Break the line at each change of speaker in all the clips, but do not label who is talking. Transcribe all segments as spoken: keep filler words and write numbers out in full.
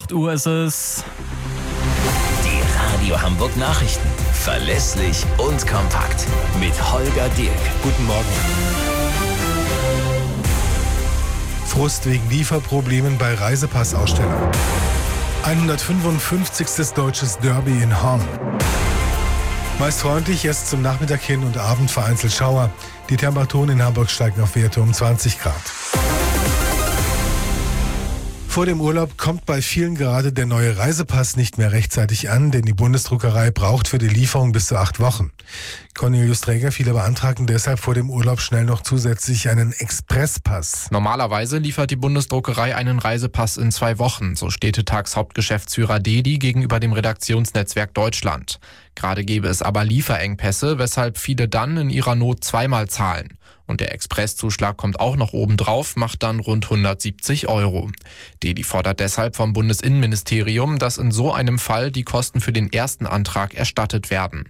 acht Uhr ist es.
Die Radio Hamburg Nachrichten. Verlässlich und kompakt. Mit Holger Dirk.
Guten Morgen. Frust wegen Lieferproblemen bei Reisepassausstellern. hundertfünfundfünfzigstes deutsches Derby in Horn. Meist freundlich, erst zum Nachmittag hin und Abend vereinzelt Schauer. Die Temperaturen in Hamburg steigen auf Werte um zwanzig Grad. Vor dem Urlaub kommt bei vielen gerade der neue Reisepass nicht mehr rechtzeitig an, denn die Bundesdruckerei braucht für die Lieferung bis zu acht Wochen. Cornelius Träger, viele beantragen deshalb vor dem Urlaub schnell noch zusätzlich einen Expresspass.
Normalerweise liefert die Bundesdruckerei einen Reisepass in zwei Wochen, so Städtetags Hauptgeschäftsführer Dedi gegenüber dem Redaktionsnetzwerk Deutschland. Gerade gäbe es aber Lieferengpässe, weshalb viele dann in ihrer Not zweimal zahlen. Und der Expresszuschlag kommt auch noch obendrauf, macht dann rund hundertsiebzig Euro. Dedi fordert deshalb vom Bundesinnenministerium, dass in so einem Fall die Kosten für den ersten Antrag erstattet werden.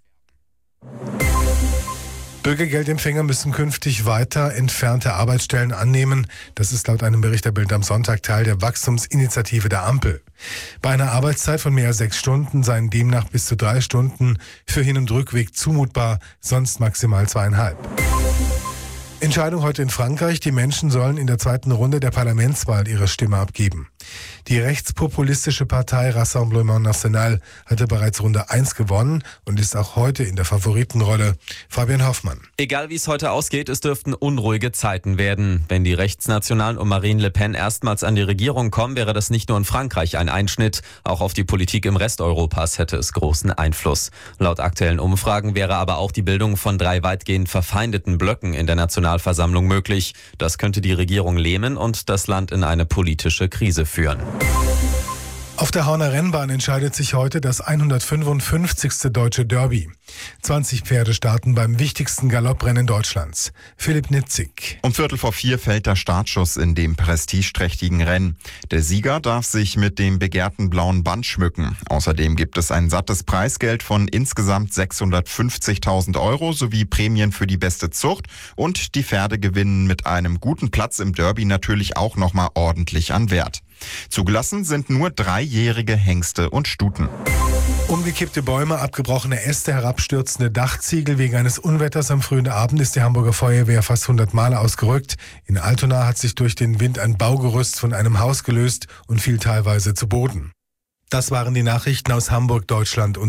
Bürgergeldempfänger müssen künftig weiter entfernte Arbeitsstellen annehmen. Das ist laut einem Bericht der Bild am Sonntag Teil der Wachstumsinitiative der Ampel. Bei einer Arbeitszeit von mehr als sechs Stunden seien demnach bis zu drei Stunden für Hin- und Rückweg zumutbar, sonst maximal zweieinhalb. Entscheidung heute in Frankreich. Die Menschen sollen in der zweiten Runde der Parlamentswahl ihre Stimme abgeben. Die rechtspopulistische Partei Rassemblement National hatte bereits Runde eins gewonnen und ist auch heute in der Favoritenrolle. Fabian Hoffmann.
Egal wie es heute ausgeht, es dürften unruhige Zeiten werden. Wenn die Rechtsnationalen um Marine Le Pen erstmals an die Regierung kommen, wäre das nicht nur in Frankreich ein Einschnitt. Auch auf die Politik im Rest Europas hätte es großen Einfluss. Laut aktuellen Umfragen wäre aber auch die Bildung von drei weitgehend verfeindeten Blöcken in der Nationalversammlung möglich. Das könnte die Regierung lähmen und das Land in eine politische Krise führen.
Auf der Horner Rennbahn entscheidet sich heute das hundertfünfundfünfzigste deutsche Derby. zwanzig Pferde starten beim wichtigsten Galopprennen Deutschlands. Philipp Nitzig.
Um Viertel vor vier fällt der Startschuss in dem prestigeträchtigen Rennen. Der Sieger darf sich mit dem begehrten blauen Band schmücken. Außerdem gibt es ein sattes Preisgeld von insgesamt sechshundertfünfzigtausend Euro sowie Prämien für die beste Zucht. Und die Pferde gewinnen mit einem guten Platz im Derby natürlich auch nochmal ordentlich an Wert. Zugelassen sind nur dreijährige Hengste und Stuten.
Umgekippte Bäume, abgebrochene Äste, herabstürzende Dachziegel. Wegen eines Unwetters am frühen Abend ist die Hamburger Feuerwehr fast hundert Mal ausgerückt. In Altona hat sich durch den Wind ein Baugerüst von einem Haus gelöst und fiel teilweise zu Boden. Das waren die Nachrichten aus Hamburg, Deutschland und